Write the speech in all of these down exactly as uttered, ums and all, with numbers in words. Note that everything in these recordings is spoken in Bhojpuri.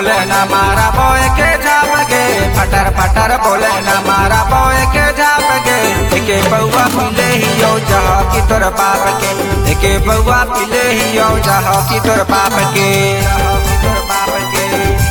बोले ना मारा बोए के झाप गे, फटर फटर बोले ना मारा बोए के झाप गे। एके बउआ पीले ही यो जह की तोर बाप के, एके बउआ पीले ही यो जह की तोर बाप के, की तोर बाप के।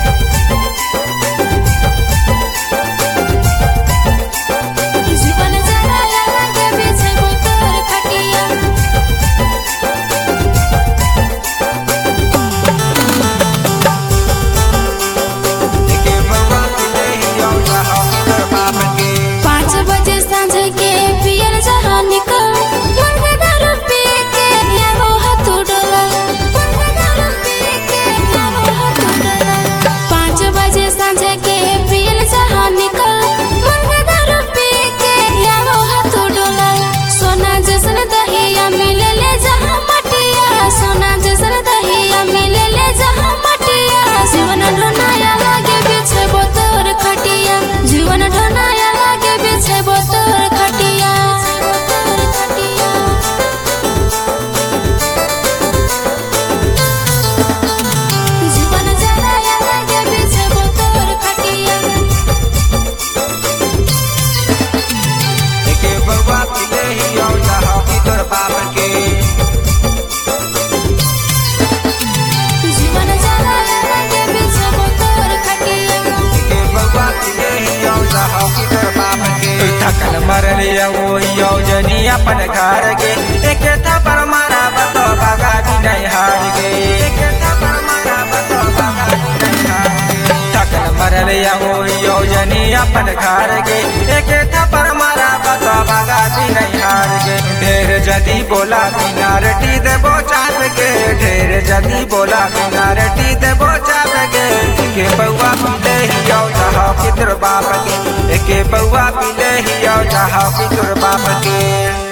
थकल मरलिया वो योजनी अपन घर गे, एक थप्पड़ मारा बतो भगा भी नहीं हार गे, एक थप्पड़ मारा बतो भगा भी नहीं हार गे। थकल मरलिया वो योजनी अपन घर गे, एक थप्पड़ मारा बतो भगा भी नहीं हार गे। ढेर जदी बोला किनारटी देबो चाप गे, ढेर जदी बोला किनारटी देबो चाप गे। एके बउआ पीले ही यो जह की तोर बाप के, एके बउआ पीले ही यो जह की तोर बाप के।